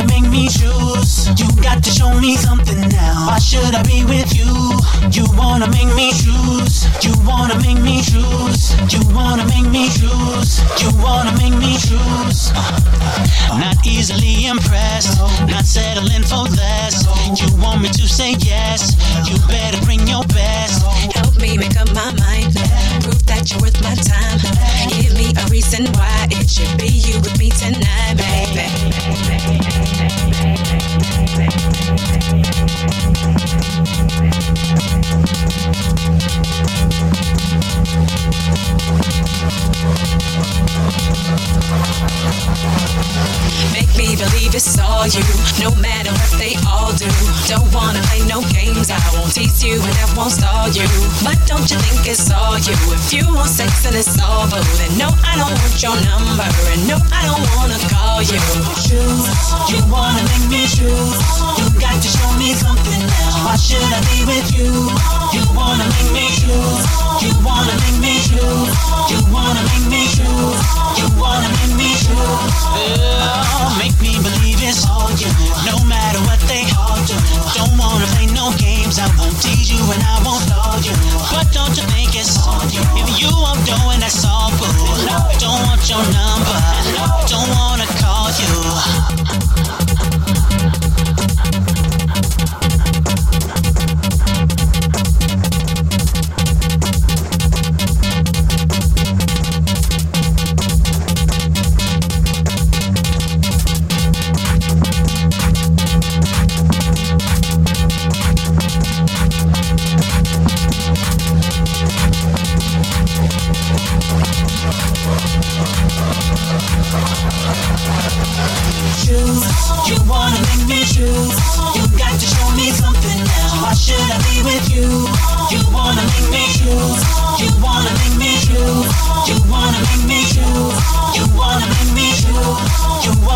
wanna make me choose. You got to show me something now. Why should I be with you? You wanna make me choose. You wanna make me choose. You wanna make me choose. You wanna make me choose. Not easily impressed, not settling for less. You want me to say yes, you better bring your best. Help me make up my mind, prove that you're worth my time. Give me a reason why it should be you with me tonight, baby. Make me believe it's all you, no matter what they all do. Don't wanna play no games, I won't tease you and I won't stall you. But don't you think it's all you? If you want sex and it's all boo, then no, I don't want your number, and no, I don't wanna call you. Choose, you wanna make me choose. You got to show me something now. Why should I be with you? You wanna make me choose. You wanna make me choose. You wanna make me choose. You wanna make me choose. Make me believe it's all you, no matter what they all do. Don't wanna play no games, I won't tease you and I won't stall you. But don't you think it's all you? If you won't do it, that's all boo. Don't want your number, don't wanna call you. Choose, you wanna make me choose. You got to show me something now. Why should I be with you? You wanna make me choose. You wanna make me choose. You wanna make me choose. You wanna make me choose. You